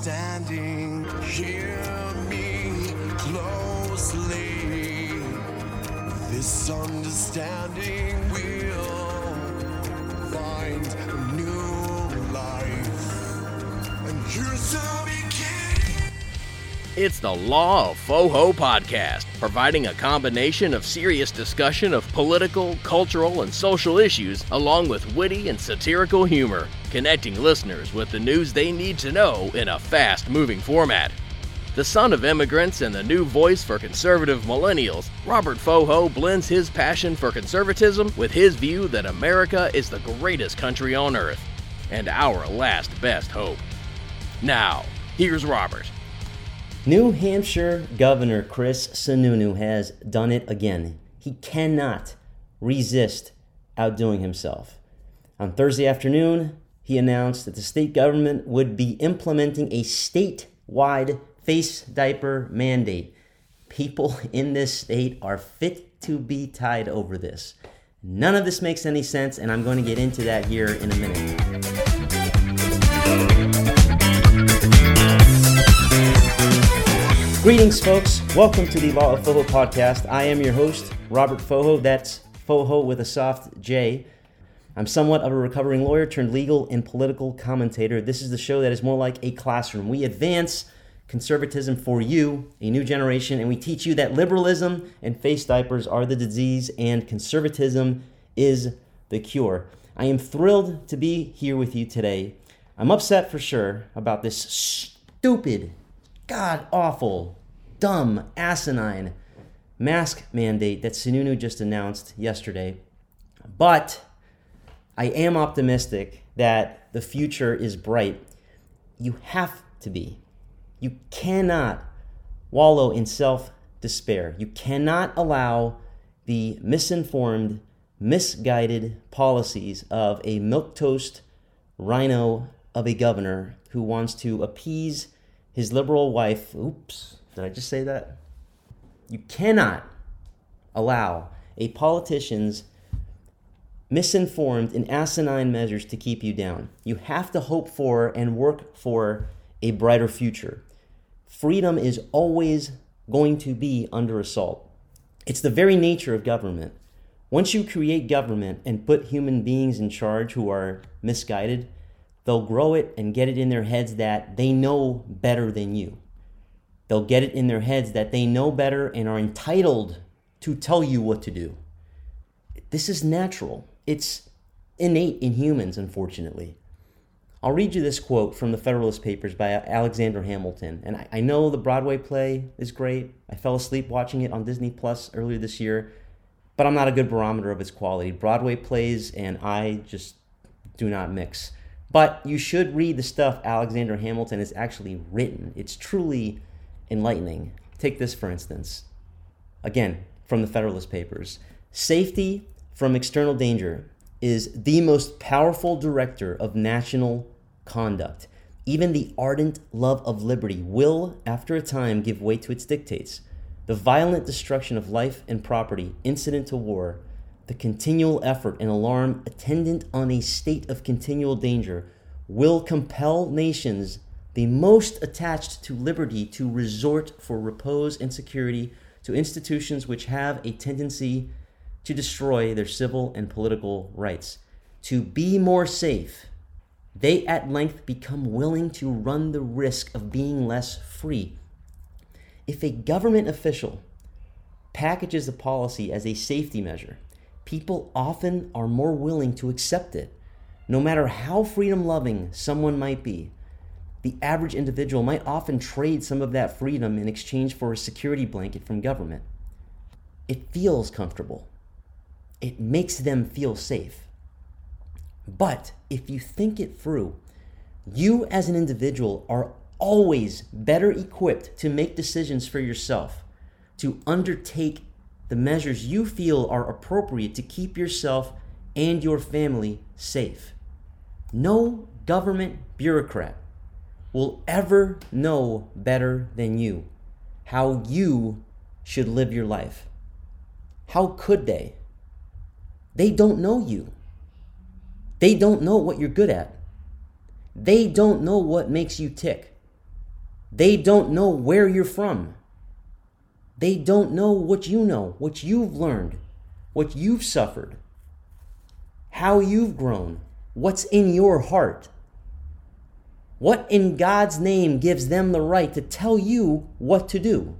misunderstanding. Hear me closely. This understanding will find a new life. And here's the beginning. It's the Law of Faux-Ho podcast, providing a combination of serious discussion of political, cultural, and social issues, along with witty and satirical humor, connecting listeners with the news they need to know in a fast-moving format. The son of immigrants and the new voice for conservative millennials, Robert Faux-Ho blends his passion for conservatism with his view that America is the greatest country on earth and our last best hope. Now, here's Robert. New Hampshire Governor Chris Sununu has done it again. He cannot resist outdoing himself. On Thursday afternoon, he announced that the state government would be implementing a statewide face diaper mandate. People in this state are fit to be tied over this. None of this makes any sense, and I'm going to get into that here in a minute. Greetings, folks. Welcome to the Law of Faux-Ho podcast. I am your host, Robert Faux-Ho. That's Faux-Ho with a soft J. I'm somewhat of a recovering lawyer turned legal and political commentator. This is the show that is more like a classroom. We advance conservatism for you, a new generation, and we teach you that liberalism and face diapers are the disease and conservatism is the cure. I am thrilled to be here with you today. I'm upset for sure about this stupid, god-awful, dumb, asinine mask mandate that Sununu just announced yesterday. But I am optimistic that the future is bright. You have to be. You cannot wallow in self-despair. You cannot allow the misinformed, misguided policies of a milquetoast rhino of a governor who wants to appease his liberal wife. Oops, did I just say that? You cannot allow a politician's misinformed and asinine measures to keep you down. You have to hope for and work for a brighter future. Freedom is always going to be under assault. It's the very nature of government. Once you create government and put human beings in charge who are misguided, they'll grow it and get it in their heads that they know better than you. They'll get it in their heads that they know better and are entitled to tell you what to do. This is natural. It's innate in humans, unfortunately. I'll read you this quote from the Federalist Papers by Alexander Hamilton. And I know the Broadway play is great. I fell asleep watching it on Disney Plus earlier this year, but I'm not a good barometer of its quality. Broadway plays and I just do not mix. But you should read the stuff Alexander Hamilton has actually written. It's truly enlightening. Take this, for instance. Again, from the Federalist Papers. Safety from external danger is the most powerful director of national conduct. Even the ardent love of liberty will, after a time, give way to its dictates. The violent destruction of life and property incident to war, the continual effort and alarm attendant on a state of continual danger, will compel nations the most attached to liberty to resort for repose and security to institutions which have a tendency to destroy their civil and political rights. To be more safe, they at length become willing to run the risk of being less free. If a government official packages a policy as a safety measure, people often are more willing to accept it. No matter how freedom-loving someone might be, the average individual might often trade some of that freedom in exchange for a security blanket from government. It feels comfortable. It makes them feel safe. But if you think it through, you as an individual are always better equipped to make decisions for yourself, to undertake the measures you feel are appropriate to keep yourself and your family safe. No government bureaucrat will ever know better than you how you should live your life. How could they? They don't know you. They don't know what you're good at. They don't know what makes you tick. They don't know where you're from. They don't know what you know, what you've learned, what you've suffered, how you've grown, what's in your heart. What in God's name gives them the right to tell you what to do?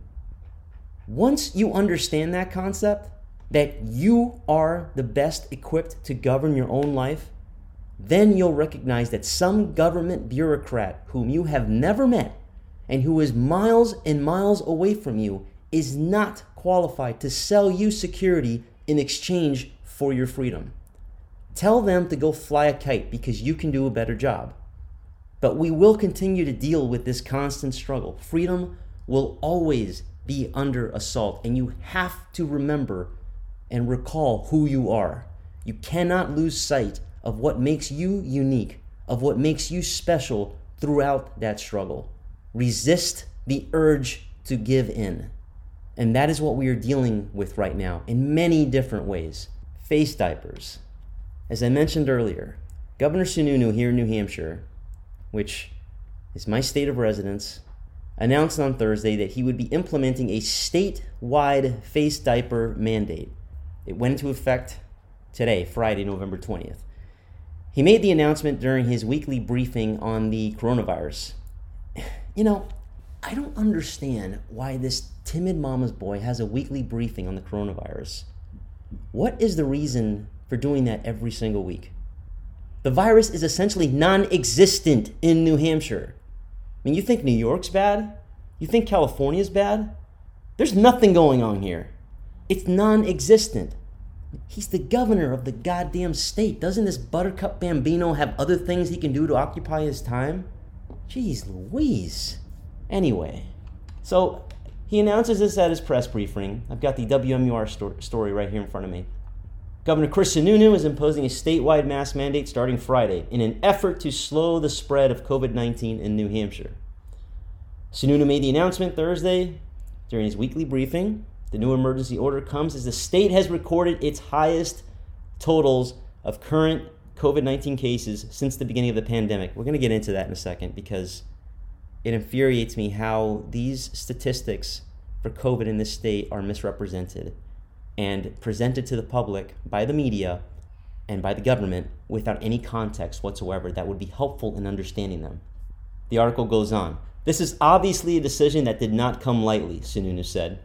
Once you understand that concept, that you are the best equipped to govern your own life, then you'll recognize that some government bureaucrat whom you have never met and who is miles and miles away from you is not qualified to sell you security in exchange for your freedom. Tell them to go fly a kite because you can do a better job. But we will continue to deal with this constant struggle. Freedom will always be under assault, and you have to remember and recall who you are. You cannot lose sight of what makes you unique, of what makes you special throughout that struggle. Resist the urge to give in. And that is what we are dealing with right now in many different ways. Face diapers. As I mentioned earlier, Governor Sununu here in New Hampshire, which is my state of residence, announced on Thursday that he would be implementing a statewide face diaper mandate. It went into effect today, Friday, November 20th. He made the announcement during his weekly briefing on the coronavirus. You know, I don't understand why this timid mama's boy has a weekly briefing on the coronavirus. What is the reason for doing that every single week? The virus is essentially non-existent in New Hampshire. I mean, you think New York's bad? You think California's bad? There's nothing going on here. It's non-existent. He's the governor of the goddamn state. Doesn't this Buttercup Bambino have other things he can do to occupy his time? Jeez Louise. Anyway, so he announces this at his press briefing. I've got the WMUR story right here in front of me. Governor Chris Sununu is imposing a statewide mask mandate starting Friday in an effort to slow the spread of COVID-19 in New Hampshire. Sununu made the announcement Thursday during his weekly briefing. The new emergency order comes as the state has recorded its highest totals of current COVID-19 cases since the beginning of the pandemic. We're going to get into that in a second because it infuriates me how these statistics for COVID in this state are misrepresented and presented to the public by the media and by the government without any context whatsoever that would be helpful in understanding them. The article goes on. This is obviously a decision that did not come lightly, Sununu said.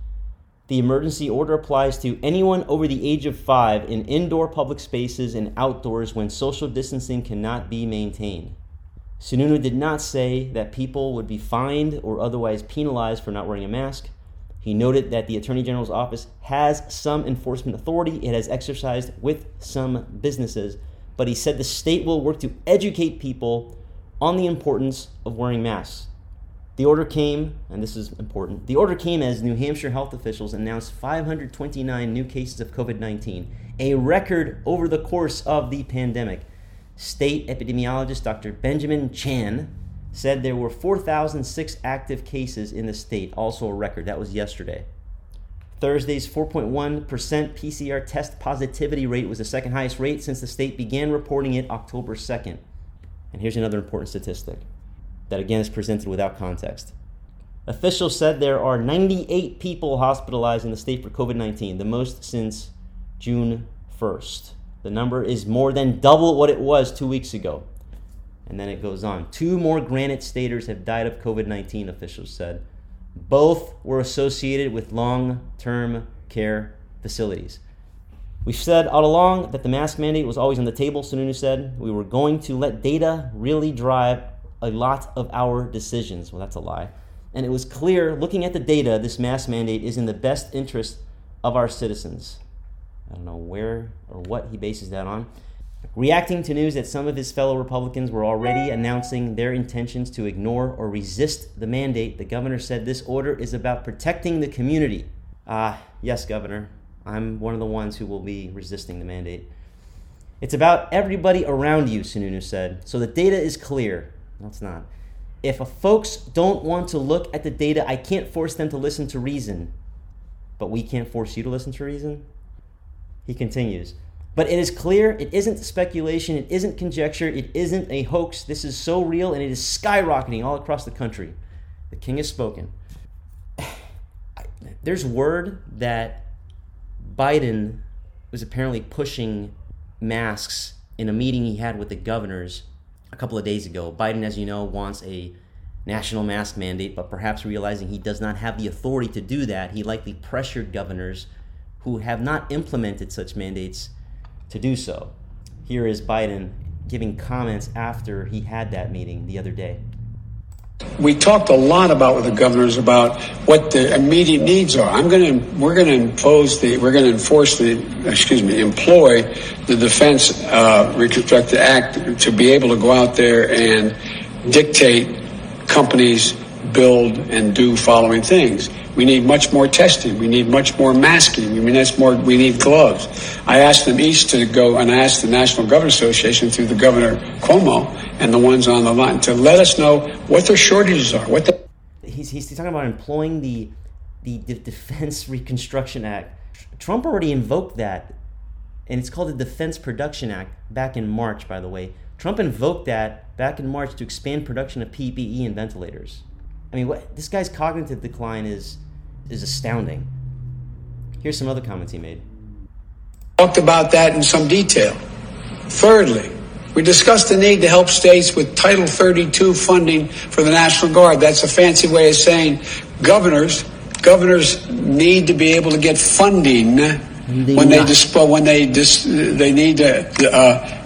The emergency order applies to anyone over the age of 5 in indoor public spaces and outdoors when social distancing cannot be maintained. Sununu did not say that people would be fined or otherwise penalized for not wearing a mask. He noted that the Attorney General's office has some enforcement authority it has exercised with some businesses, but he said the state will work to educate people on the importance of wearing masks. The order came, and this is important, the order came as New Hampshire health officials announced 529 new cases of COVID-19, a record over the course of the pandemic. State epidemiologist Dr. Benjamin Chan said there were 4,006 active cases in the state, also a record. That was yesterday. Thursday's 4.1% PCR test positivity rate was the second highest rate since the state began reporting it October 2nd. And here's another important statistic that again is presented without context. Officials said there are 98 people hospitalized in the state for COVID-19, the most since June 1st. The number is more than double what it was 2 weeks ago. And then it goes on. 2 more Granite Staters have died of COVID-19, officials said. Both were associated with long-term care facilities. We've said all along that the mask mandate was always on the table, Sununu said. We were going to let data really drive a lot of our decisions. Well, that's a lie. And it was clear, looking at the data, this mask mandate is in the best interest of our citizens. I don't know where or what he bases that on. Reacting to news that some of his fellow Republicans were already announcing their intentions to ignore or resist the mandate, the governor said this order is about protecting the community. Yes, Governor, I'm one of the ones who will be resisting the mandate. It's about everybody around you, Sununu said. So the data is clear. No, it's not. If folks don't want to look at the data, I can't force them to listen to reason. But we can't force you to listen to reason? He continues. But it is clear, it isn't speculation, it isn't conjecture, it isn't a hoax. This is so real and it is skyrocketing all across the country. The king has spoken. There's word that Biden was apparently pushing masks in a meeting he had with the governors a couple of days ago. Biden, as you know, wants a national mask mandate, but perhaps realizing he does not have the authority to do that, he likely pressured governors who have not implemented such mandates to do so. Here is Biden giving comments after he had that meeting the other day. We talked a lot about with the governors about what the immediate needs are. We're going to employ the Defense Reconstruction Act to be able to go out there and dictate companies build and do following things. We need much more testing. We need much more masking. We need gloves. I asked them each to go, and I asked the National Governors Association through the Governor Cuomo and the ones on the line to let us know what their shortages are. He's talking about employing the Defense Reconstruction Act. Trump already invoked that, and it's called the Defense Production Act back in March, by the way. Trump invoked that back in March to expand production of PPE and ventilators. I mean, this guy's cognitive decline is astounding. Here's some other comments he made. Talked about that in some detail. Thirdly, we discussed the need to help states with Title 32 funding for the National Guard. That's a fancy way of saying governors need to be able to get funding when they need to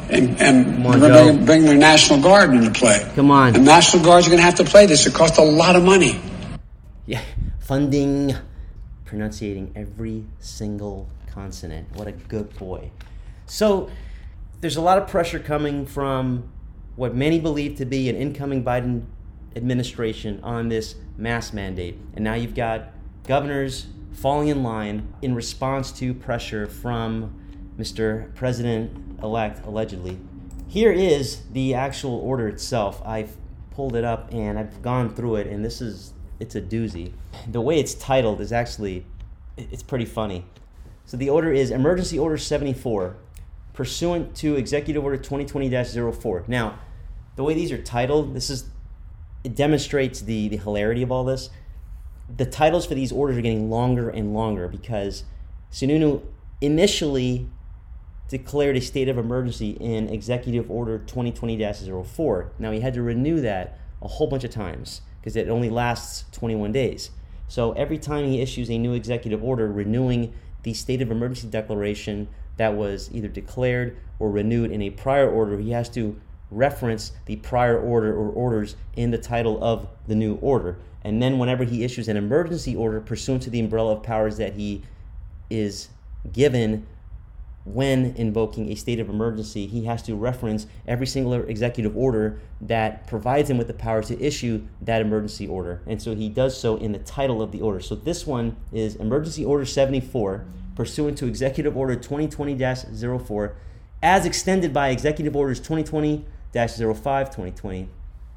bring their National Guard into play. Come on. The National Guards are going to have to play this. It costs a lot of money. Yeah, funding, pronunciating every single consonant. What a good boy. So there's a lot of pressure coming from what many believe to be an incoming Biden administration on this mask mandate. And now you've got governors falling in line in response to pressure from Mr. President-elect, allegedly. Here is the actual order itself. I've pulled it up and I've gone through it, and it's a doozy. The way it's titled is it's pretty funny. So the order is Emergency Order 74, pursuant to Executive Order 2020-04. Now, the way these are titled, it demonstrates the hilarity of all this. The titles for these orders are getting longer and longer because Sununu initially declared a state of emergency in Executive Order 2020-04. Now, he had to renew that a whole bunch of times because it only lasts 21 days. So every time he issues a new executive order renewing the state of emergency declaration that was either declared or renewed in a prior order, he has to reference the prior order or orders in the title of the new order. And then whenever he issues an emergency order pursuant to the umbrella of powers that he is given when invoking a state of emergency, he has to reference every single executive order that provides him with the power to issue that emergency order. And so he does so in the title of the order. So this one is Emergency Order 74, pursuant to Executive Order 2020-04, as extended by Executive Orders 2020-05, 2020-08,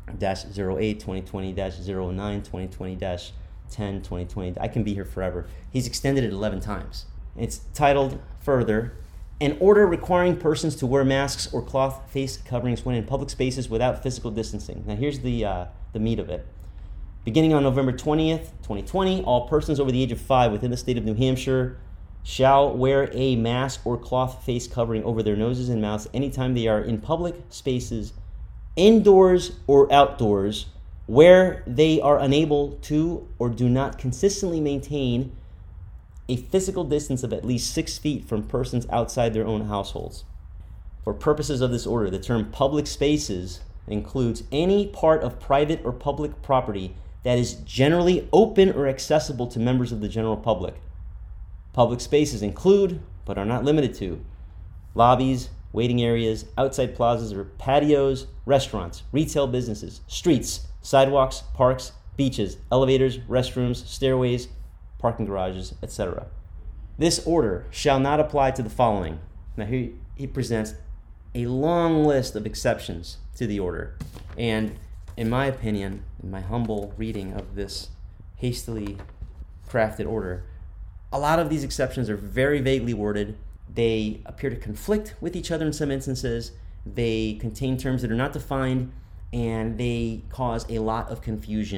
2020-09, 2020-10, 2020. I can be here forever. He's extended it 11 times. It's titled further, an order requiring persons to wear masks or cloth face coverings when in public spaces without physical distancing. Now here's the meat of it. Beginning on November 20th, 2020, all persons over the age of 5 within the state of New Hampshire shall wear a mask or cloth face covering over their noses and mouths anytime they are in public spaces, indoors or outdoors, where they are unable to or do not consistently maintain a physical distance of at least 6 feet from persons outside their own households. For purposes of this order, the term public spaces includes any part of private or public property that is generally open or accessible to members of the general public. Public spaces include, but are not limited to, lobbies, waiting areas, outside plazas or patios, restaurants, retail businesses, streets, sidewalks, parks, beaches, elevators, restrooms, stairways, parking garages, etc. This order shall not apply to the following. Now here he presents a long list of exceptions to the order. And in my opinion, in my humble reading of this hastily crafted order, a lot of these exceptions are very vaguely worded. They appear to conflict with each other in some instances. They contain terms that are not defined, and they cause a lot of confusion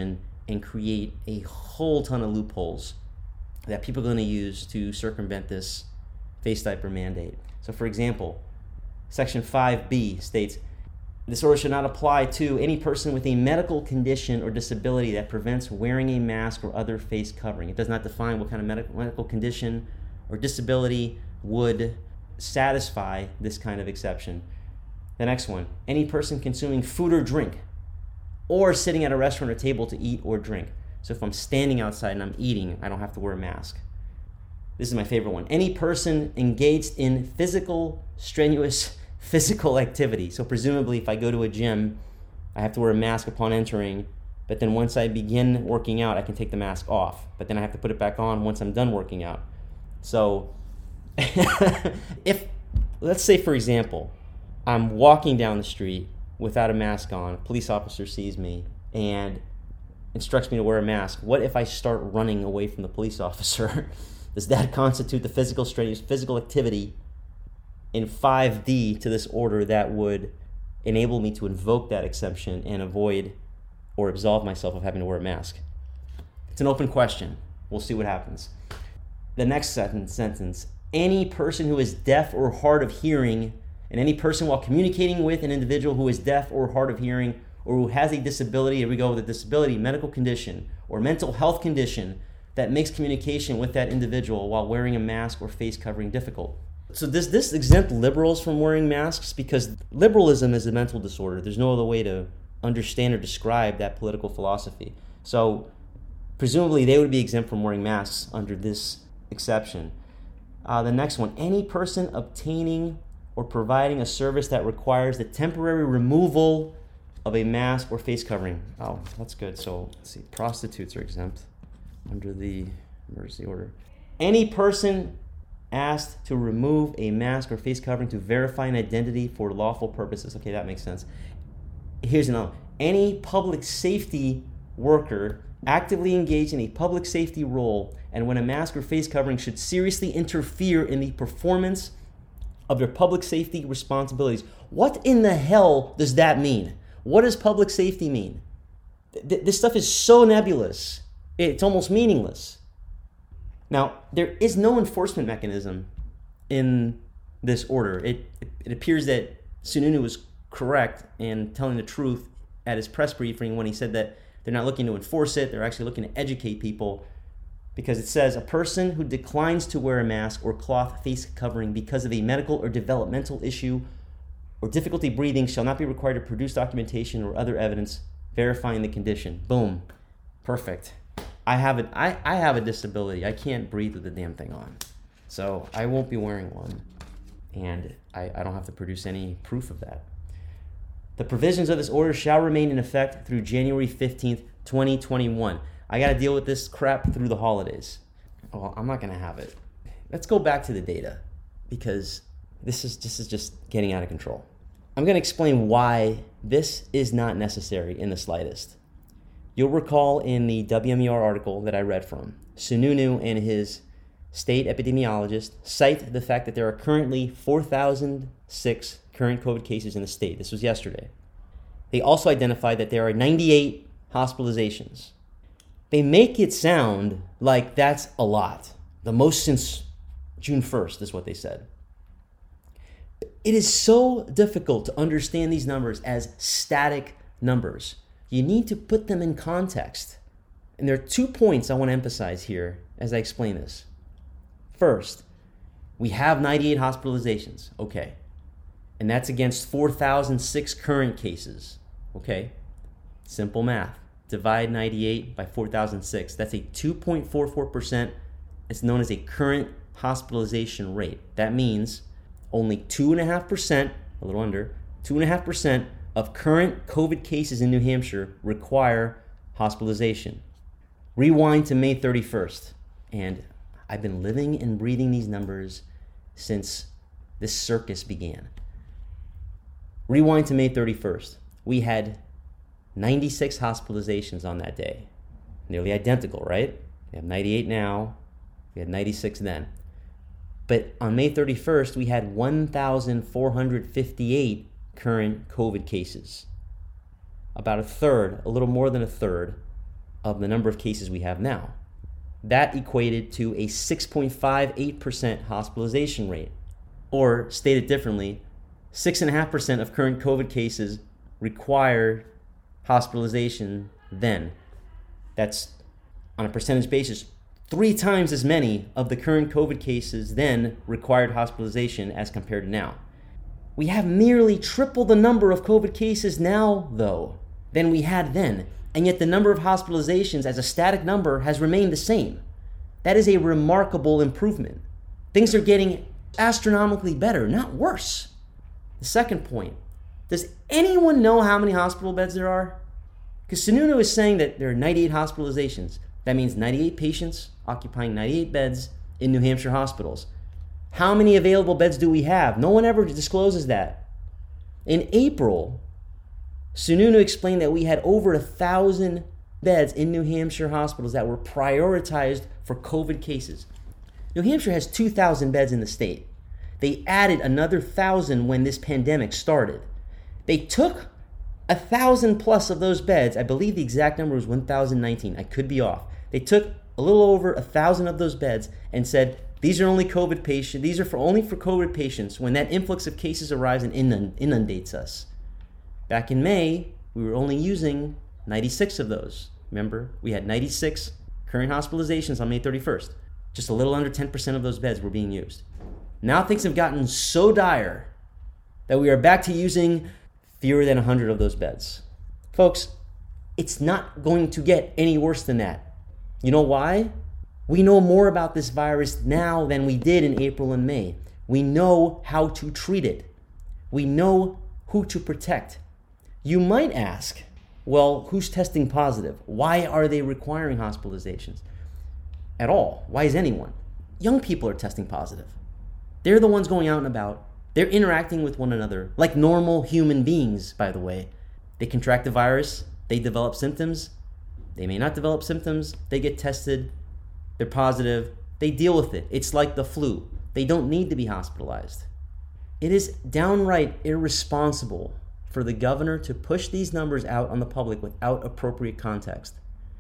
and create a whole ton of loopholes that people are going to use to circumvent this face diaper mandate. So for example, Section 5B states, this order should not apply to any person with a medical condition or disability that prevents wearing a mask or other face covering. It does not define what kind of medical condition or disability would satisfy this kind of exception. The next one, any person consuming food or drink or sitting at a restaurant or table to eat or drink. So if I'm standing outside and I'm eating, I don't have to wear a mask. This is my favorite one. Any person engaged in strenuous physical activity. So presumably if I go to a gym, I have to wear a mask upon entering, but then once I begin working out, I can take the mask off, but then I have to put it back on once I'm done working out. So if, let's say for example, I'm walking down the street without a mask on, a police officer sees me and instructs me to wear a mask. What if I start running away from the police officer? Does that constitute the physical activity in 5D to this order that would enable me to invoke that exception and avoid or absolve myself of having to wear a mask? It's an open question. We'll see what happens. The next sentence, any person who is deaf or hard of hearing, and any person while communicating with an individual who is deaf or hard of hearing or who has a disability, here we go with a disability, medical condition, or mental health condition that makes communication with that individual while wearing a mask or face covering difficult. So does this exempt liberals from wearing masks? Because liberalism is a mental disorder. There's no other way to understand or describe that political philosophy. So presumably they would be exempt from wearing masks under this exception. The next one, any person obtaining or providing a service that requires the temporary removal of a mask or face covering. Oh, that's good. So let's see, prostitutes are exempt under the emergency order. Any person asked to remove a mask or face covering to verify an identity for lawful purposes. Okay, that makes sense. Here's another. Any public safety worker actively engaged in a public safety role and when a mask or face covering should seriously interfere in the performance of their public safety responsibilities. What in the hell does that mean? What does public safety mean? This stuff is so nebulous. It's almost meaningless. Now, there is no enforcement mechanism in this order. It appears that Sununu was correct in telling the truth at his press briefing when he said that they're not looking to enforce it, they're actually looking to educate people, because it says a person who declines to wear a mask or cloth face covering because of a medical or developmental issue or difficulty breathing shall not be required to produce documentation or other evidence verifying the condition. Boom. Perfect. I have a disability. I can't breathe with the damn thing on. So I won't be wearing one. And I don't have to produce any proof of that. The provisions of this order shall remain in effect through January 15th, 2021. I got to deal with this crap through the holidays. Well, I'm not going to have it. Let's go back to the data, because this is just getting out of control. I'm going to explain why this is not necessary in the slightest. You'll recall in the WMER article that I read from, Sununu and his state epidemiologist cite the fact that there are currently 4,006 current COVID cases in the state. This was yesterday. They also identified that there are 98 hospitalizations. They make it sound like that's a lot. The most since June 1st is what they said. It is so difficult to understand these numbers as static numbers. You need to put them in context. And there are 2 points I want to emphasize here as I explain this. First, we have 98 hospitalizations. Okay. And that's against 4,006 current cases. Okay. Simple math. Divide 98 by 4,006. That's a 2.44%. It's known as a current hospitalization rate. That means only 2.5%, a little under, 2.5% of current COVID cases in New Hampshire require hospitalization. Rewind to May 31st, and I've been living and breathing these numbers since this circus began. Rewind to May 31st. We had 96 hospitalizations on that day. Nearly identical, right? We have 98 now. We had 96 then. But on May 31st, we had 1,458 current COVID cases. About a third, a little more than a third, of the number of cases we have now. That equated to a 6.58% hospitalization rate. Or, stated differently, 6.5% of current COVID cases require hospitalization then. That's, on a percentage basis, 3 times as many of the current COVID cases then required hospitalization as compared to now. We have nearly triple the number of COVID cases now, though, than we had then, and yet the number of hospitalizations as a static number has remained the same. That is a remarkable improvement. Things are getting astronomically better, not worse. The second point, does anyone know how many hospital beds there are? Because Sununu is saying that there are 98 hospitalizations. That means 98 patients occupying 98 beds in New Hampshire hospitals. How many available beds do we have? No one ever discloses that. In April, Sununu explained that we had over 1,000 beds in New Hampshire hospitals that were prioritized for COVID cases. New Hampshire has 2,000 beds in the state. They added another 1,000 when this pandemic started. They took 1,000 plus of those beds. I believe the exact number was 1,019. I could be off. They took a little over 1,000 of those beds and said, these are only COVID patients. These are only for COVID patients when that influx of cases arrives and inundates us. Back in May, we were only using 96 of those. Remember, we had 96 current hospitalizations on May 31st. Just a little under 10% of those beds were being used. Now things have gotten so dire that we are back to using fewer than 100 of those beds. Folks, it's not going to get any worse than that. You know why? We know more about this virus now than we did in April and May. We know how to treat it. We know who to protect. You might ask, well, who's testing positive? Why are they requiring hospitalizations at all? Why is anyone? Young people are testing positive. They're the ones going out and about. They're interacting with one another like normal human beings, by the way. They contract the virus. They develop symptoms. They may not develop symptoms. They get tested. They're positive. They deal with it. It's like the flu. They don't need to be hospitalized. It is downright irresponsible for the governor to push these numbers out on the public without appropriate context.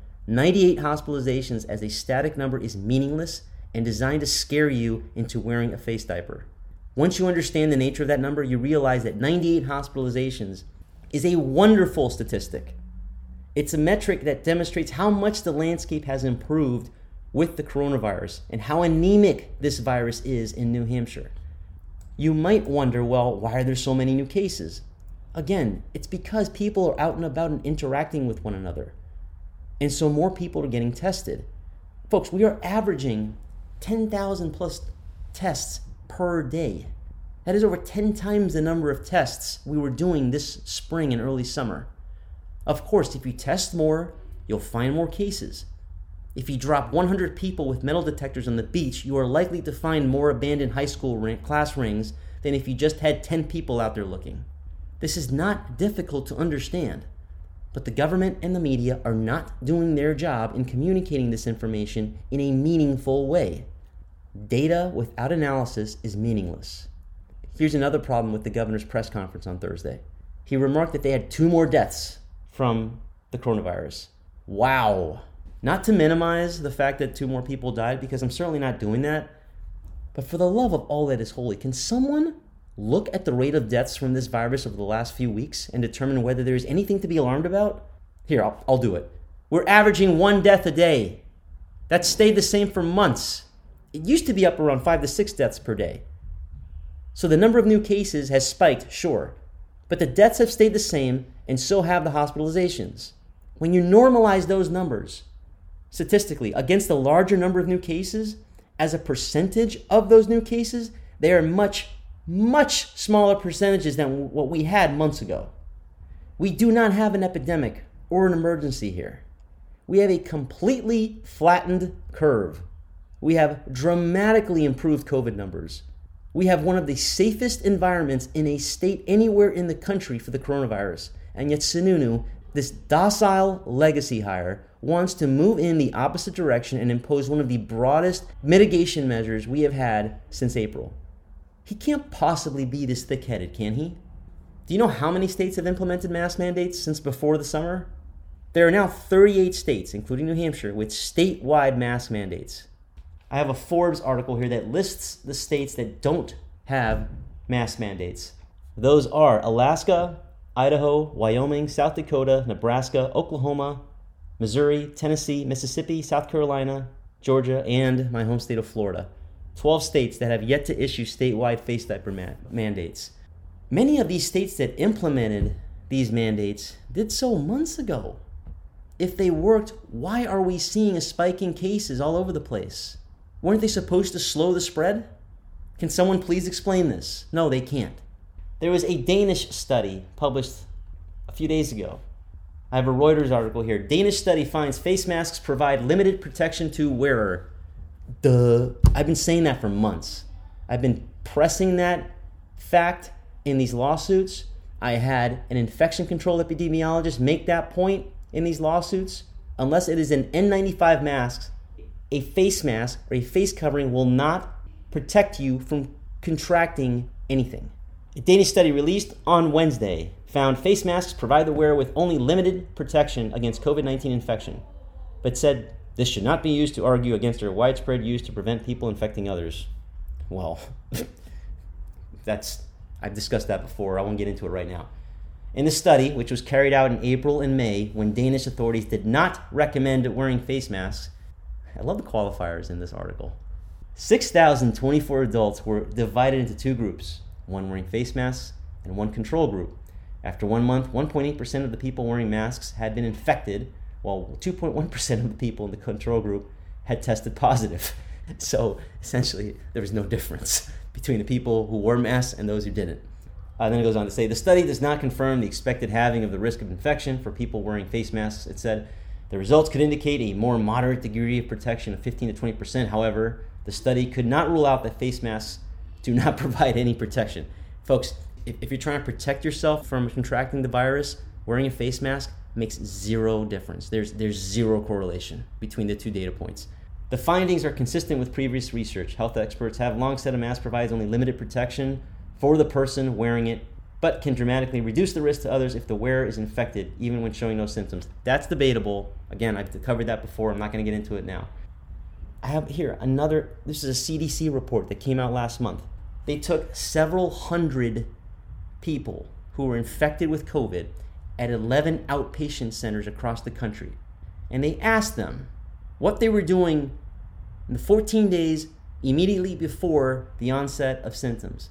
98 hospitalizations as a static number is meaningless and designed to scare you into wearing a face diaper. Once you understand the nature of that number, you realize that 98 hospitalizations is a wonderful statistic. It's a metric that demonstrates how much the landscape has improved with the coronavirus and how anemic this virus is in New Hampshire. You might wonder, well, why are there so many new cases? Again, it's because people are out and about and interacting with one another. And so more people are getting tested. Folks, we are averaging 10,000 plus tests per day. That is over 10 times the number of tests we were doing this spring and early summer. Of course, if you test more, you'll find more cases. If you drop 100 people with metal detectors on the beach, you are likely to find more abandoned high school class rings than if you just had 10 people out there looking. This is not difficult to understand, but the government and the media are not doing their job in communicating this information in a meaningful way. Data without analysis is meaningless. Here's another problem with the governor's press conference on Thursday. He remarked that they had 2 more deaths from the coronavirus. Wow. Not to minimize the fact that 2 more people died, because I'm certainly not doing that, but for the love of all that is holy, can someone look at the rate of deaths from this virus over the last few weeks and determine whether there is anything to be alarmed about? Here, I'll do it. We're averaging 1 death a day. That stayed the same for months. It used to be up around 5 to 6 deaths per day. So the number of new cases has spiked, sure, but the deaths have stayed the same, and so have the hospitalizations. When you normalize those numbers, statistically, against the larger number of new cases, as a percentage of those new cases, they are much, much smaller percentages than what we had months ago. We do not have an epidemic or an emergency here. We have a completely flattened curve. We have dramatically improved COVID numbers. We have one of the safest environments in a state anywhere in the country for the coronavirus. And yet Sununu, this docile legacy hire, wants to move in the opposite direction and impose one of the broadest mitigation measures we have had since April. He can't possibly be this thick-headed, can he? Do you know how many states have implemented mask mandates since before the summer? There are now 38 states, including New Hampshire, with statewide mask mandates. I have a Forbes article here that lists the states that don't have mask mandates. Those are Alaska, Idaho, Wyoming, South Dakota, Nebraska, Oklahoma, Missouri, Tennessee, Mississippi, South Carolina, Georgia, and my home state of Florida. 12 states that have yet to issue statewide face diaper mandates. Many of these states that implemented these mandates did so months ago. If they worked, why are we seeing a spike in cases all over the place? Weren't they supposed to slow the spread? Can someone please explain this? No, they can't. There was a Danish study published a few days ago. I have a Reuters article here. Danish study finds face masks provide limited protection to wearer. Duh. I've been saying that for months. I've been pressing that fact in these lawsuits. I had an infection control epidemiologist make that point in these lawsuits. Unless it is an N95 mask, a face mask or a face covering will not protect you from contracting anything. A Danish study released on Wednesday found face masks provide the wearer with only limited protection against COVID-19 infection, but said this should not be used to argue against their widespread use to prevent people infecting others. Well, I've discussed that before. I won't get into it right now. In the study, which was carried out in April and May, when Danish authorities did not recommend wearing face masks, I love the qualifiers in this article. 6,024 adults were divided into two groups, one wearing face masks and one control group. After 1 month, 1.8% of the people wearing masks had been infected, while 2.1% of the people in the control group had tested positive. So essentially, there was no difference between the people who wore masks and those who didn't. Then it goes on to say, the study does not confirm the expected halving of the risk of infection for people wearing face masks. It said, the results could indicate a more moderate degree of protection of 15 to 20%. However, the study could not rule out that face masks do not provide any protection. Folks, if you're trying to protect yourself from contracting the virus, wearing a face mask makes zero difference. There's zero correlation between the two data points. The findings are consistent with previous research. Health experts have long said a mask provides only limited protection for the person wearing it, but can dramatically reduce the risk to others if the wearer is infected, even when showing no symptoms. That's debatable. Again, I've covered that before. I'm not going to get into it now. I have here this is a CDC report that came out last month. They took several hundred people who were infected with COVID at 11 outpatient centers across the country. And they asked them what they were doing in the 14 days immediately before the onset of symptoms.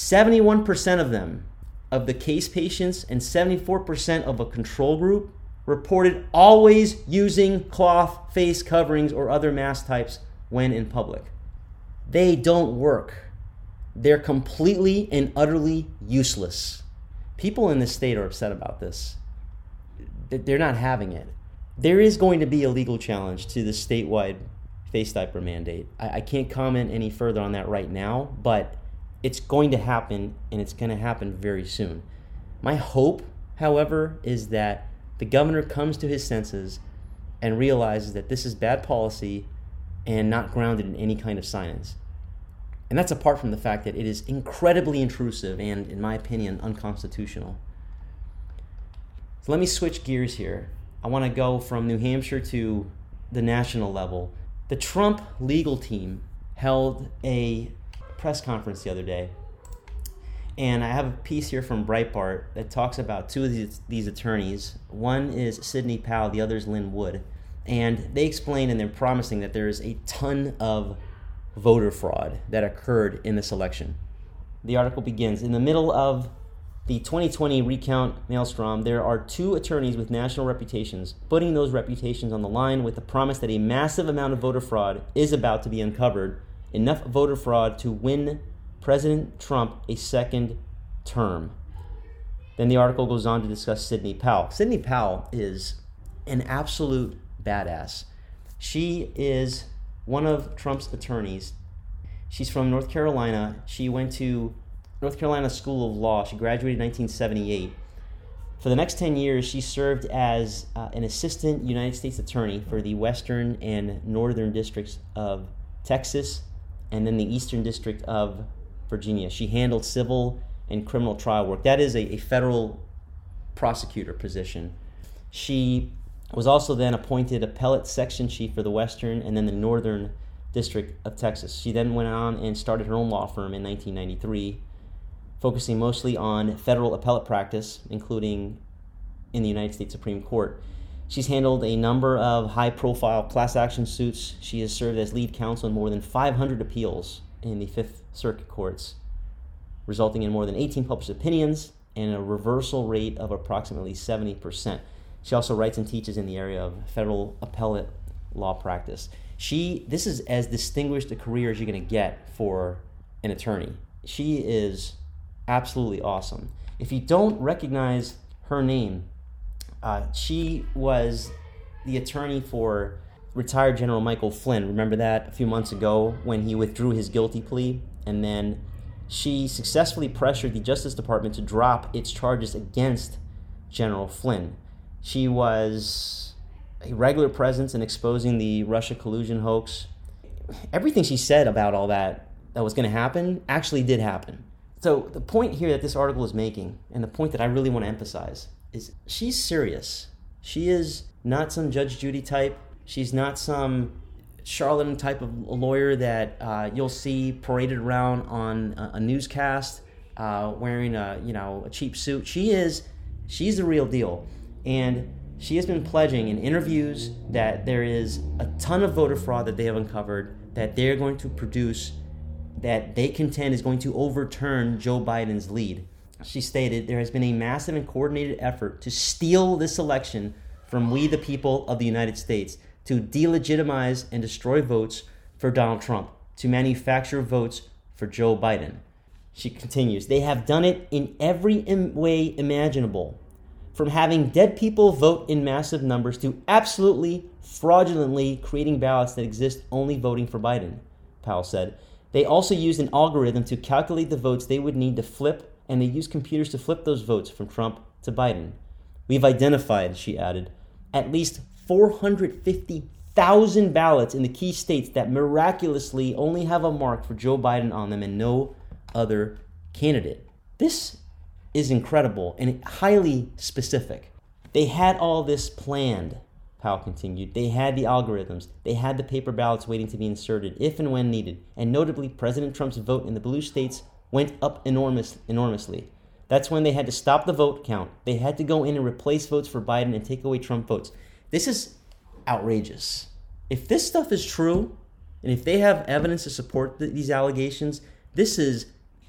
71% of them, of the case patients, and 74% of a control group reported always using cloth face coverings or other mask types when in public. They don't work. They're completely and utterly useless. People in this state are upset about this. They're not having it. There is going to be a legal challenge to the statewide face diaper mandate. I can't comment any further on that right now, but it's going to happen, and it's going to happen very soon. My hope, however, is that the governor comes to his senses and realizes that this is bad policy and not grounded in any kind of science. And that's apart from the fact that it is incredibly intrusive and, in my opinion, unconstitutional. So let me switch gears here. I want to go from New Hampshire to the national level. The Trump legal team held a press conference the other day, and I have a piece here from Breitbart that talks about two of these attorneys. One is Sidney Powell, the other is Lynn Wood, and they explain and they're promising that there is a ton of voter fraud that occurred in this election. The article begins, in the middle of the 2020 recount maelstrom, there are two attorneys with national reputations putting those reputations on the line with the promise that a massive amount of voter fraud is about to be uncovered, enough voter fraud to win President Trump a second term. Then the article goes on to discuss Sidney Powell. Sidney Powell is an absolute badass. She is one of Trump's attorneys. She's from North Carolina. She went to North Carolina School of Law. She graduated in 1978. For the next 10 years, she served as an assistant United States attorney for the Western and Northern districts of Texas and then the Eastern District of Virginia. She handled civil and criminal trial work. That is a federal prosecutor position. She Was also then appointed appellate section chief for the Western and then the Northern District of Texas. She then went on and started her own law firm in 1993, focusing mostly on federal appellate practice, including in the United States Supreme Court. She's handled a number of high-profile class action suits. She has served as lead counsel in more than 500 appeals in the Fifth Circuit courts, resulting in more than 18 published opinions and a reversal rate of approximately 70%. She also writes and teaches in the area of federal appellate law practice. This is as distinguished a career as you're going to get for an attorney. She is absolutely awesome. If you don't recognize her name, she was the attorney for retired General Michael Flynn. Remember that a few months ago when he withdrew his guilty plea? And then she successfully pressured the Justice Department to drop its charges against General Flynn. She was a regular presence in exposing the Russia collusion hoax. Everything she said about all that was going to happen actually did happen. So the point here that this article is making, and the point that I really want to emphasize, is she's serious. She is not some Judge Judy type. She's not some charlatan type of lawyer that you'll see paraded around on a newscast wearing a cheap suit. She's the real deal. And she has been pledging in interviews that there is a ton of voter fraud that they have uncovered, that they're going to produce, that they contend is going to overturn Joe Biden's lead. She stated, there has been a massive and coordinated effort to steal this election from we the people of the United States, to delegitimize and destroy votes for Donald Trump, to manufacture votes for Joe Biden. She continues, they have done it in every way imaginable, from having dead people vote in massive numbers to absolutely fraudulently creating ballots that exist only voting for Biden, Powell said. They also used an algorithm to calculate the votes they would need to flip, and they used computers to flip those votes from Trump to Biden. We've identified, she added, at least 450,000 ballots in the key states that miraculously only have a mark for Joe Biden on them and no other candidate. This is incredible and highly specific. They had all this planned, Powell continued. They had the algorithms. They had the paper ballots waiting to be inserted if and when needed. And notably, President Trump's vote in the blue states went up enormously. That's when they had to stop the vote count. They had to go in and replace votes for Biden and take away Trump votes. This is outrageous. If this stuff is true, and if they have evidence to support these allegations, this is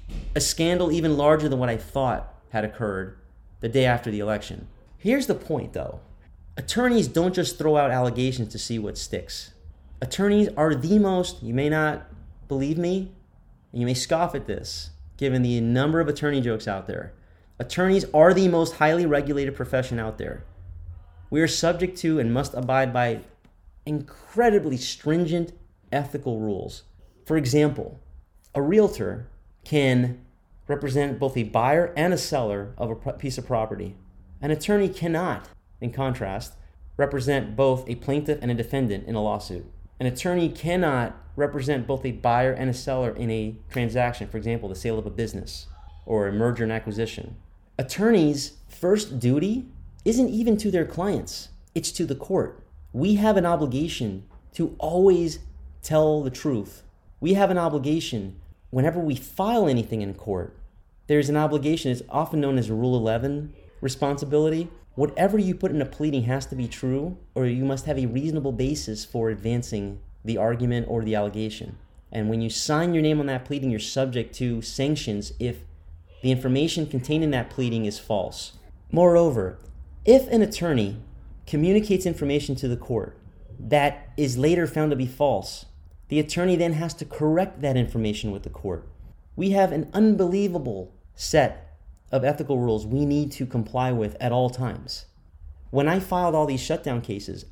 a scandal even larger than what I thought had occurred the day after the election. Here's the point, though. Attorneys don't just throw out allegations to see what sticks. Attorneys are the most, you may not believe me, and you may scoff at this, given the number of attorney jokes out there. Attorneys are the most highly regulated profession out there. We are subject to and must abide by incredibly stringent ethical rules. For example, a realtor can represent both a buyer and a seller of a piece of property. An attorney cannot, in contrast, represent both a plaintiff and a defendant in a lawsuit. An attorney cannot represent both a buyer and a seller in a transaction, for example, the sale of a business or a merger and acquisition. Attorneys' first duty isn't even to their clients, it's to the court. We have an obligation to always tell the truth. We have an obligation whenever we file anything in court. There's an obligation, it's often known as Rule 11 responsibility. Whatever you put in a pleading has to be true, or you must have a reasonable basis for advancing the argument or the allegation. And when you sign your name on that pleading, you're subject to sanctions if the information contained in that pleading is false. Moreover, if an attorney communicates information to the court that is later found to be false, the attorney then has to correct that information with the court. We have an unbelievable set of ethical rules we need to comply with at all times. When I filed all these shutdown cases,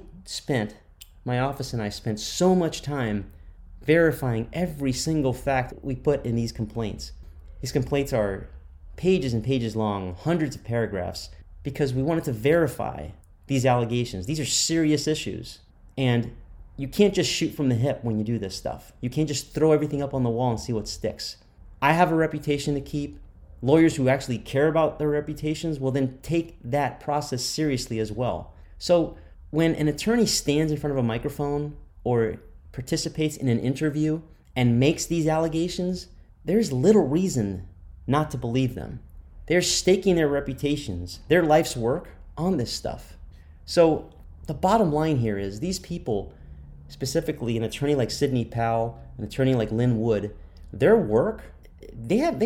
my office and I spent so much time verifying every single fact we put in these complaints. These complaints are pages and pages long, hundreds of paragraphs, because we wanted to verify these allegations. These are serious issues. And you can't just shoot from the hip when you do this stuff. You can't just throw everything up on the wall and see what sticks. I have a reputation to keep. Lawyers who actually care about their reputations will then take that process seriously as well. So when an attorney stands in front of a microphone or participates in an interview and makes these allegations, there's little reason not to believe them. They're staking their reputations, their life's work on this stuff. So the bottom line here is these people, specifically an attorney like Sidney Powell, an attorney like Lin Wood, their work, they have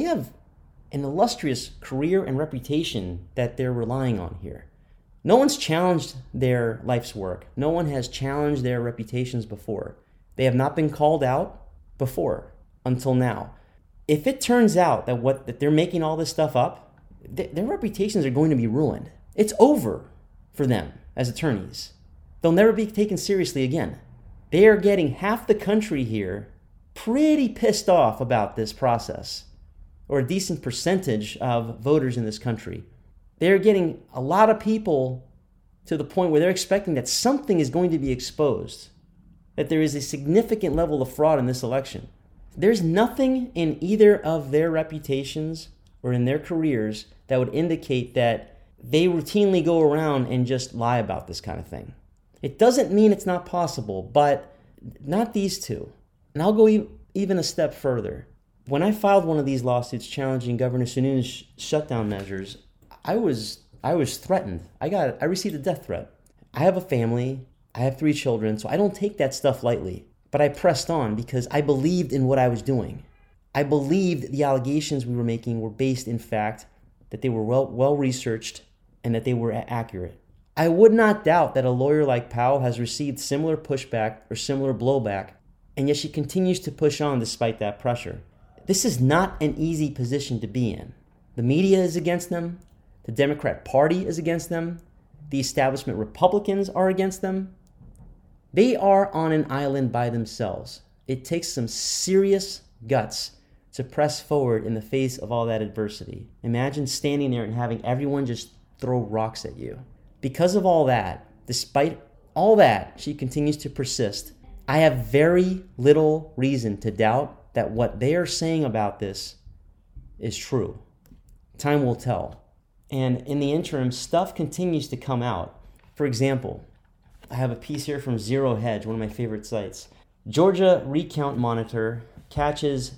an illustrious career and reputation that they're relying on here. No one's challenged their life's work. No one has challenged their reputations before. They have not been called out before until now. If it turns out that they're making all this stuff up, their reputations are going to be ruined. It's over for them as attorneys. They'll never be taken seriously again. They are getting half the country here pretty pissed off about this process, or a decent percentage of voters in this country. They're getting a lot of people to the point where they're expecting that something is going to be exposed, that there is a significant level of fraud in this election. There's nothing in either of their reputations or in their careers that would indicate that they routinely go around and just lie about this kind of thing. It doesn't mean it's not possible, but not these two. And I'll go even a step further. When I filed one of these lawsuits challenging Governor Sununu's shutdown measures, I was threatened. I received a death threat. I have a family. I have 3 children, so I don't take that stuff lightly. But I pressed on because I believed in what I was doing. I believed the allegations we were making were based in fact, that they were well researched, and that they were accurate. I would not doubt that a lawyer like Powell has received similar pushback or similar blowback, and yet she continues to push on despite that pressure. This is not an easy position to be in. The media is against them. The Democrat Party is against them. The establishment Republicans are against them. They are on an island by themselves. It takes some serious guts to press forward in the face of all that adversity. Imagine standing there and having everyone just throw rocks at you. Because of all that, despite all that, she continues to persist. I have very little reason to doubt that what they are saying about this is true. Time will tell. And in the interim, stuff continues to come out. For example, I have a piece here from Zero Hedge, one of my favorite sites. Georgia Recount Monitor catches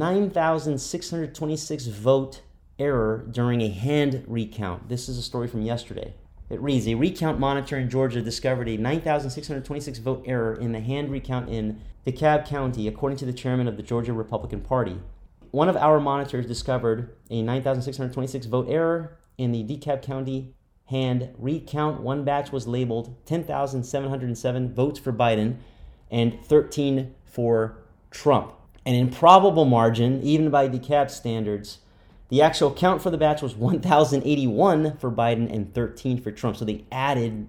9,626 vote error during a hand recount. This is a story from yesterday. It reads, a recount monitor in Georgia discovered a 9,626 vote error in the hand recount in DeKalb County, according to the chairman of the Georgia Republican Party. One of our monitors discovered a 9,626 vote error in the DeKalb County hand recount. One batch was labeled 10,707 votes for Biden and 13 for Trump. An improbable margin, even by DeKalb standards. The actual count for the batch was 1,081 for Biden and 13 for Trump. So they added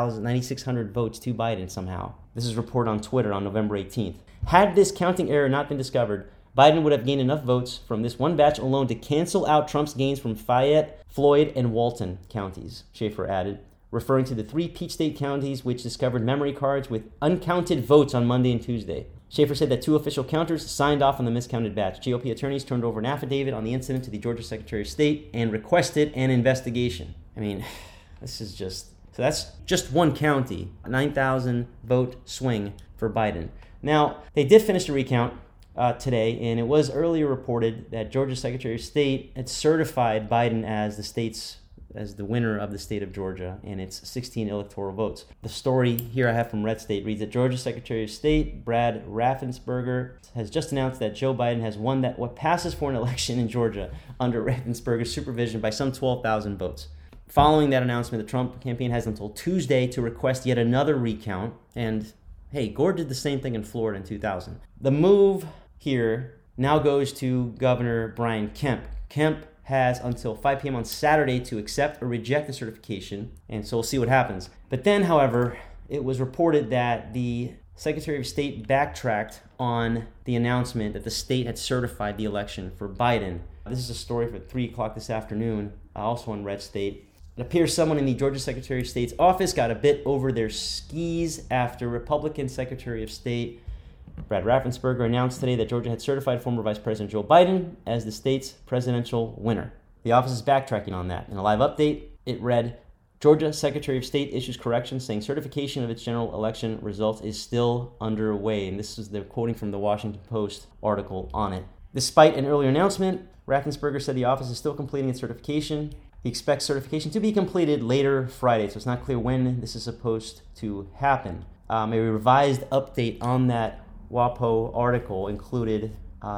9,600 votes to Biden somehow. This is reported on Twitter on November 18th. Had this counting error not been discovered, Biden would have gained enough votes from this one batch alone to cancel out Trump's gains from Fayette, Floyd, and Walton counties, Schaefer added, referring to the 3 Peach State counties which discovered memory cards with uncounted votes on Monday and Tuesday. Schaefer said that 2 official counters signed off on the miscounted batch. GOP attorneys turned over an affidavit on the incident to the Georgia Secretary of State and requested an investigation. I mean, this is just... So that's just one county, a 9,000 vote swing for Biden. Now, they did finish the recount today, and it was earlier reported that Georgia Secretary of State had certified Biden as the winner of the state of Georgia and its 16 electoral votes. The story here I have from Red State reads that Georgia Secretary of State Brad Raffensperger has just announced that Joe Biden has won what passes for an election in Georgia under Raffensperger's supervision by some 12,000 votes. Following that announcement, the Trump campaign has until Tuesday to request yet another recount. And hey, Gore did the same thing in Florida in 2000. The move here now goes to Governor Brian Kemp. Kemp has until 5 p.m. on Saturday to accept or reject the certification, and so we'll see what happens. But then, however, it was reported that the Secretary of State backtracked on the announcement that the state had certified the election for Biden. This is a story for 3 o'clock this afternoon, also on Red State. It appears someone in the Georgia Secretary of State's office got a bit over their skis after Republican Secretary of State Brad Raffensperger announced today that Georgia had certified former Vice President Joe Biden as the state's presidential winner. The office is backtracking on that. In a live update, it read, Georgia Secretary of State issues correction saying certification of its general election results is still underway. And this is the quoting from the Washington Post article on it. Despite an earlier announcement, Raffensperger said the office is still completing its certification. He expects certification to be completed later Friday, so it's not clear when this is supposed to happen. A revised update on that WAPO article included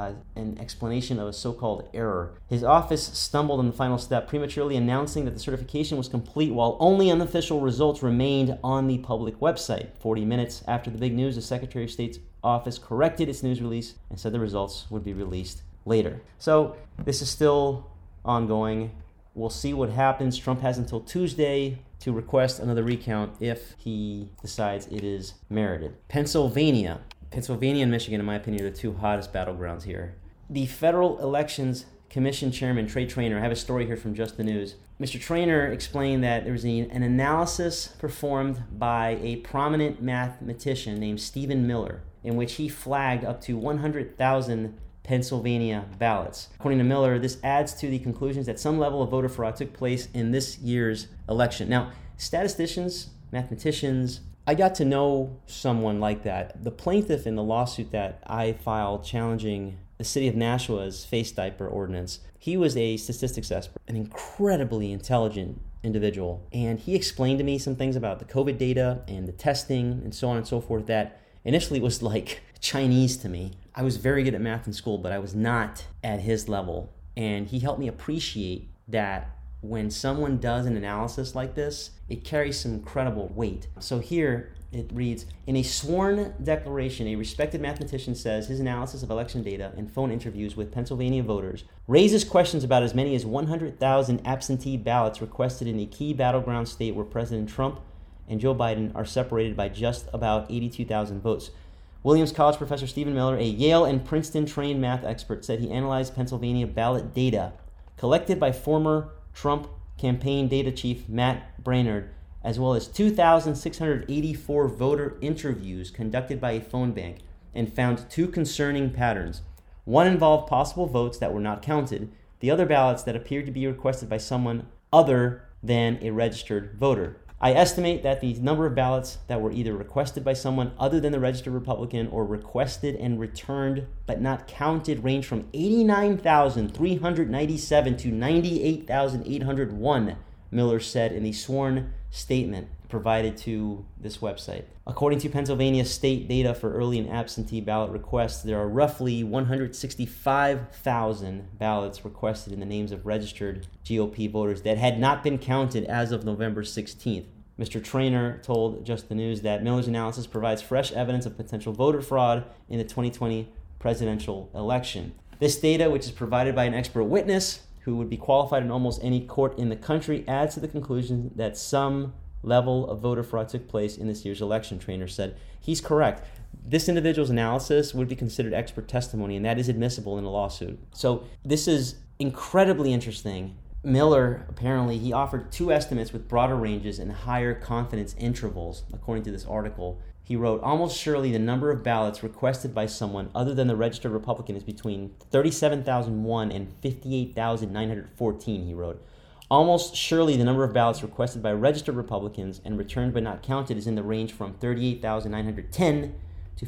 an explanation of a so-called error. His office stumbled on the final step, prematurely announcing that the certification was complete while only unofficial results remained on the public website. 40 minutes after the big news, the Secretary of State's office corrected its news release and said the results would be released later. So this is still ongoing. We'll see what happens. Trump has until Tuesday to request another recount if he decides it is merited. Pennsylvania and Michigan, in my opinion, are the two hottest battlegrounds here. The Federal Elections Commission Chairman, Trey Traynor, I have a story here from Just the News. Mr. Traynor explained that there was an analysis performed by a prominent mathematician named Stephen Miller, in which he flagged up to 100,000 Pennsylvania ballots. According to Miller, this adds to the conclusions that some level of voter fraud took place in this year's election. Now, statisticians, mathematicians, I got to know someone like that. The plaintiff in the lawsuit that I filed challenging the city of Nashua's face diaper ordinance, he was a statistics expert, an incredibly intelligent individual. And he explained to me some things about the COVID data and the testing and so on and so forth that initially was like Chinese to me. I was very good at math in school, but I was not at his level. And he helped me appreciate that when someone does an analysis like this, it carries some incredible weight. So here it reads, in a sworn declaration, a respected mathematician says his analysis of election data and phone interviews with Pennsylvania voters raises questions about as many as 100,000 absentee ballots requested in a key battleground state where President Trump and Joe Biden are separated by just about 82,000 votes. Williams College professor Stephen Miller, a Yale and Princeton trained math expert, said he analyzed Pennsylvania ballot data collected by former Trump campaign data chief Matt Braynard, as well as 2,684 voter interviews conducted by a phone bank, and found two concerning patterns. One involved possible votes that were not counted, the other ballots that appeared to be requested by someone other than a registered voter. I estimate that the number of ballots that were either requested by someone other than the registered Republican or requested and returned but not counted range from 89,397 to 98,801, Miller said in the sworn statement provided to this website. According to Pennsylvania state data for early and absentee ballot requests, there are roughly 165,000 ballots requested in the names of registered GOP voters that had not been counted as of November 16th. Mr. Traynor told Just the News that Miller's analysis provides fresh evidence of potential voter fraud in the 2020 presidential election. This data, which is provided by an expert witness who would be qualified in almost any court in the country, adds to the conclusion that some level of voter fraud took place in this year's election, Traynor said. He's correct. This individual's analysis would be considered expert testimony, and that is admissible in a lawsuit. So this is incredibly interesting. Miller, apparently, he offered two estimates with broader ranges and higher confidence intervals, according to this article. He wrote, almost surely the number of ballots requested by someone other than the registered Republican is between 37,001 and 58,914, he wrote. Almost surely the number of ballots requested by registered Republicans and returned but not counted is in the range from 38,910 to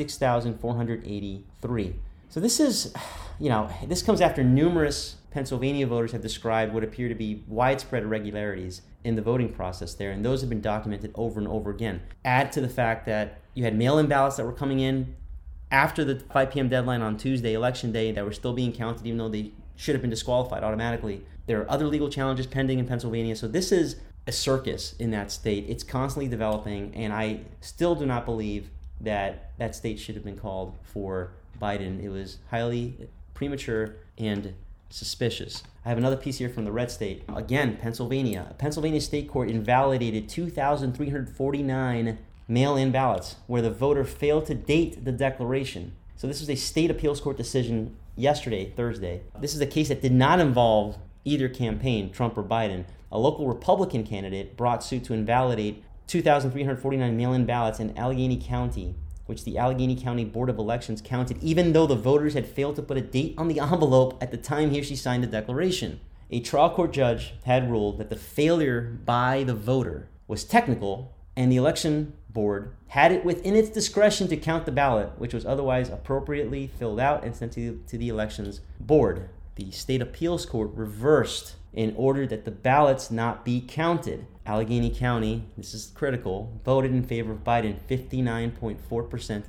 56,483. So this is, this comes after numerous Pennsylvania voters have described what appear to be widespread irregularities in the voting process there, and those have been documented over and over again. Add to the fact that you had mail-in ballots that were coming in after the 5 p.m. deadline on Tuesday, Election Day, that were still being counted even though they should have been disqualified automatically. There are other legal challenges pending in Pennsylvania, so this is a circus in that state. It's constantly developing, and I still do not believe that that state should have been called for Biden. It was highly premature and suspicious. I have another piece here from the red state. Again, Pennsylvania. A Pennsylvania state court invalidated 2,349 mail-in ballots where the voter failed to date the declaration. So this was a state appeals court decision yesterday, Thursday. This is a case that did not involve either campaign, Trump or Biden. A local Republican candidate brought suit to invalidate 2,349 mail-in ballots in Allegheny County, which the Allegheny County Board of Elections counted even though the voters had failed to put a date on the envelope at the time he or she signed the declaration. A trial court judge had ruled that the failure by the voter was technical, and the election board had it within its discretion to count the ballot, which was otherwise appropriately filled out and sent to the elections board. The state appeals court reversed and ordered that the ballots not be counted. Allegheny County, this is critical, voted in favor of Biden 59.4% to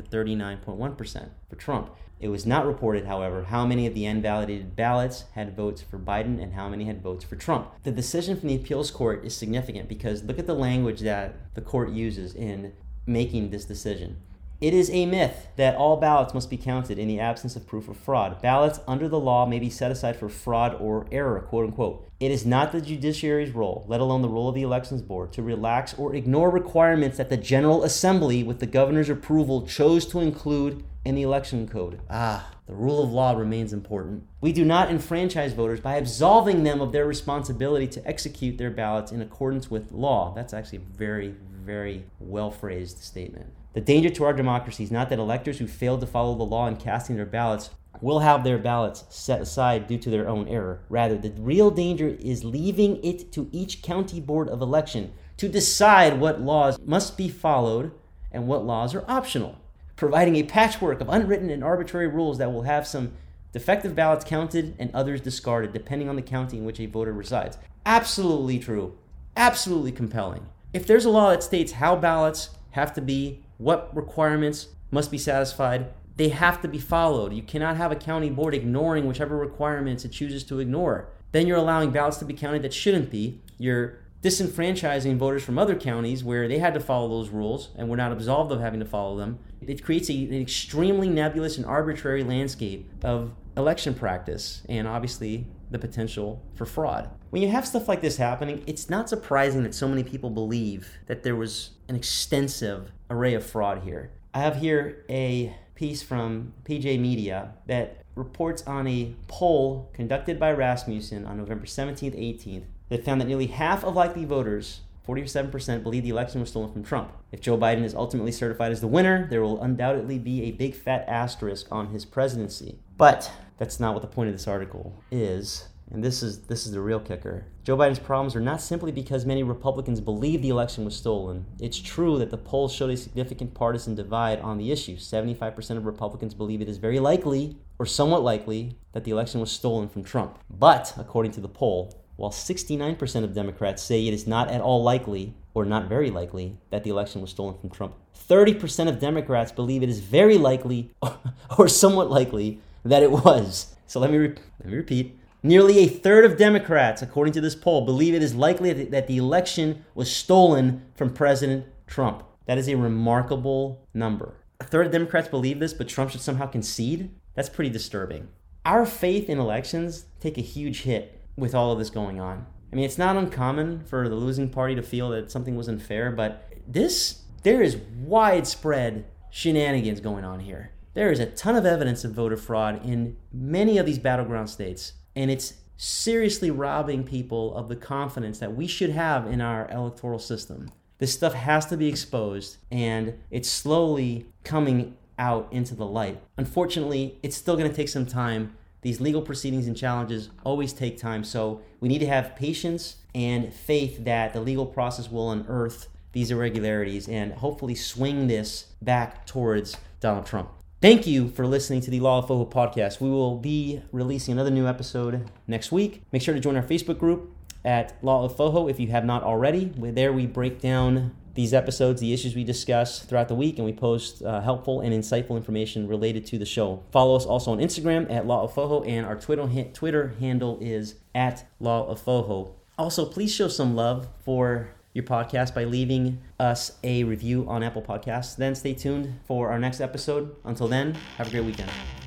39.1% for Trump. It was not reported, however, how many of the unvalidated ballots had votes for Biden and how many had votes for Trump. The decision from the appeals court is significant because look at the language that the court uses in making this decision. It is a myth that all ballots must be counted in the absence of proof of fraud. Ballots under the law may be set aside for fraud or error, quote unquote. It is not the judiciary's role, let alone the role of the elections board, to relax or ignore requirements that the General Assembly, with the governor's approval, chose to include in the election code. The rule of law remains important. We do not enfranchise voters by absolving them of their responsibility to execute their ballots in accordance with law. That's actually a very, very well-phrased statement. The danger to our democracy is not that electors who fail to follow the law in casting their ballots will have their ballots set aside due to their own error. Rather, the real danger is leaving it to each county board of election to decide what laws must be followed and what laws are optional, providing a patchwork of unwritten and arbitrary rules that will have some defective ballots counted and others discarded, depending on the county in which a voter resides. Absolutely true. Absolutely compelling. If there's a law that states how ballots have to be, what requirements must be satisfied, they have to be followed. You cannot have a county board ignoring whichever requirements it chooses to ignore. Then you're allowing ballots to be counted that shouldn't be. You're disenfranchising voters from other counties where they had to follow those rules and were not absolved of having to follow them. It creates an extremely nebulous and arbitrary landscape of election practice and obviously the potential for fraud. When you have stuff like this happening, it's not surprising that so many people believe that there was an extensive array of fraud here. I have here a piece from PJ Media that reports on a poll conducted by Rasmussen on November 17th, 18th, that found that nearly half of likely voters, 47%, believe the election was stolen from Trump. If Joe Biden is ultimately certified as the winner, there will undoubtedly be a big fat asterisk on his presidency. But that's not what the point of this article is. And this is the real kicker. Joe Biden's problems are not simply because many Republicans believe the election was stolen. It's true that the polls showed a significant partisan divide on the issue. 75% of Republicans believe it is very likely, or somewhat likely, that the election was stolen from Trump. But, according to the poll, while 69% of Democrats say it is not at all likely, or not very likely, that the election was stolen from Trump, 30% of Democrats believe it is very likely, or somewhat likely, that it was. So let me repeat. Nearly a third of Democrats, according to this poll, believe it is likely that the election was stolen from President Trump. That is a remarkable number. A third of Democrats believe this, but Trump should somehow concede? That's pretty disturbing. Our faith in elections take a huge hit with all of this going on. I mean, it's not uncommon for the losing party to feel that something was unfair, but there is widespread shenanigans going on here. There is a ton of evidence of voter fraud in many of these battleground states. And it's seriously robbing people of the confidence that we should have in our electoral system. This stuff has to be exposed, and it's slowly coming out into the light. Unfortunately, it's still going to take some time. These legal proceedings and challenges always take time, so we need to have patience and faith that the legal process will unearth these irregularities and hopefully swing this back towards Donald Trump. Thank you for listening to the Law of Foho podcast. We will be releasing another new episode next week. Make sure to join our Facebook group at Law of Foho if you have not already. There we break down these episodes, the issues we discuss throughout the week, and we post helpful and insightful information related to the show. Follow us also on Instagram at Law of Foho, and our Twitter handle is at Law of Foho. Also, please show some love for your podcast by leaving us a review on Apple Podcasts. Then stay tuned for our next episode. Until then, have a great weekend.